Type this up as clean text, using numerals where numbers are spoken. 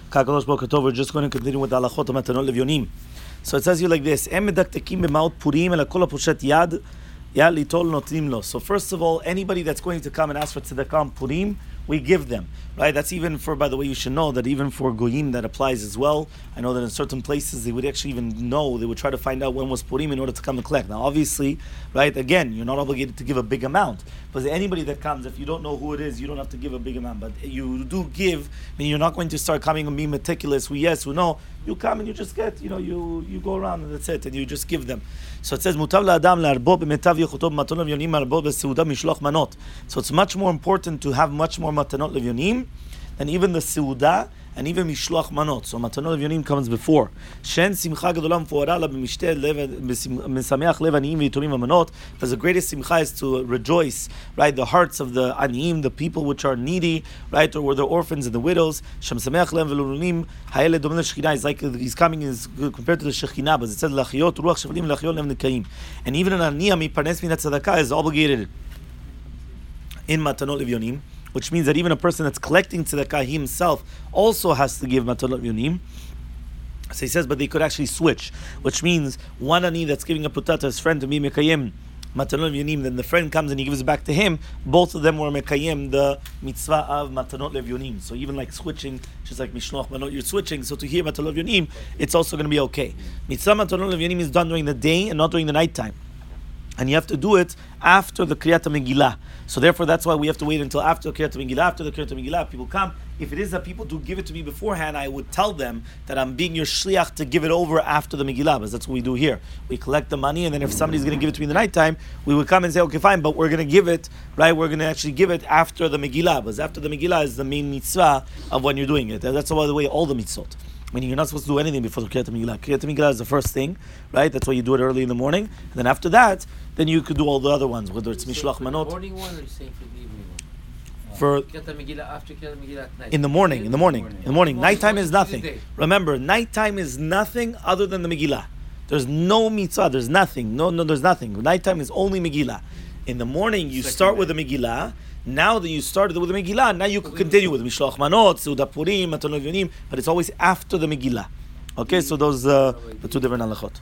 Kakadosh Boker Tov, we're just going to continue with the halachot of Matanot Levyonim. So it says here like this: Em medaktekim b'maot purim ela kol hapushet yad litol notnim lo. So first of all, anybody that's going to come and ask for tzedakah on purim, we give them. Right? That's even for, by the way, you should know that even for goyim that applies as well. I know that in certain places they would actually even know, they would try to find out when was purim in order to come and collect. Now obviously, right, again, you're not obligated to give a big amount. But anybody that comes, if you don't know who it is, you don't have to give a big amount. But you do give, I mean, you're not going to start coming and being meticulous, who yes, who no. You come and you just get, you go around and that's it, and you just give them. So it says, Mutav la'adam la'arbo b'metav yechuto b'matanot levyonim arbo b'seuda mishloch manot. So it's much more important to have much more matanot levyonim than even the seuda and even mishloch manot. So matanot levyonim comes before. Shen simcha gedola mfuara la b'mishteh mesameach lev aniyim v'yitomim amanot. Because the greatest simcha is to rejoice, right, the hearts of the aniyim, the people which are needy, right, or the orphans and the widows. Shem sameach lev v'lulim ha'ele domel shechina is like he's coming is compared to the shechina, but it says lachiyot ruach shevlim lachiyot lev nekaim. And even an aniyah miparnes min tzedakah is obligated in matanot levyonim, which means that even a person that's collecting tzedakah himself also has to give matanot levyonim. So he says, but they could actually switch, which means one ani that's giving a pruta to his friend to be mekayem matanot levyonim, then the friend comes and he gives it back to him. Both of them were mekayem the mitzvah of matanot levyonim. So even like switching, just like mishloach manot, you're switching. So to hear matanot levyonim, it's also going to be okay. Mitzvah matanot levyonim is done during the day and not during the night time. And you have to do it after the Kriyat HaMegillah. So therefore, that's why we have to wait until after the Kriyat HaMegillah. After the Kriyat HaMegillah, people come. If it is that people do give it to me beforehand, I would tell them that I'm being your shliach to give it over after the Megillah, because that's what we do here. We collect the money, and then if somebody's going to give it to me in the nighttime, we would come and say, okay, fine, but we're going to give it, right? We're going to actually give it after the Megillah, because after the Megillah is the main mitzvah of when you're doing it. That's, by the way, all the mitzvot. Meaning you're not supposed to do anything before the Kriyat HaMegillah. Kriyat HaMegillah is the first thing, right? That's why you do it early in the morning. And then after that, then you could do all the other ones, whether it's Mishloach Manot. Morning one, or you saying for the evening one? For Kriyat HaMegillah, after Kriyat HaMegillah at night. in the morning. Nighttime is nothing. Remember, nighttime is nothing other than the Megillah. There's no mitzvah. There's nothing. No, there's nothing. Nighttime is only Megillah. In the morning, you start with the Megillah. Now that you started with the Megillah, now you can continue with Mishloach Manot, Seuda Purim, Matanot Levyonim, but it's always after the Megillah. Okay, so those the two different halachot.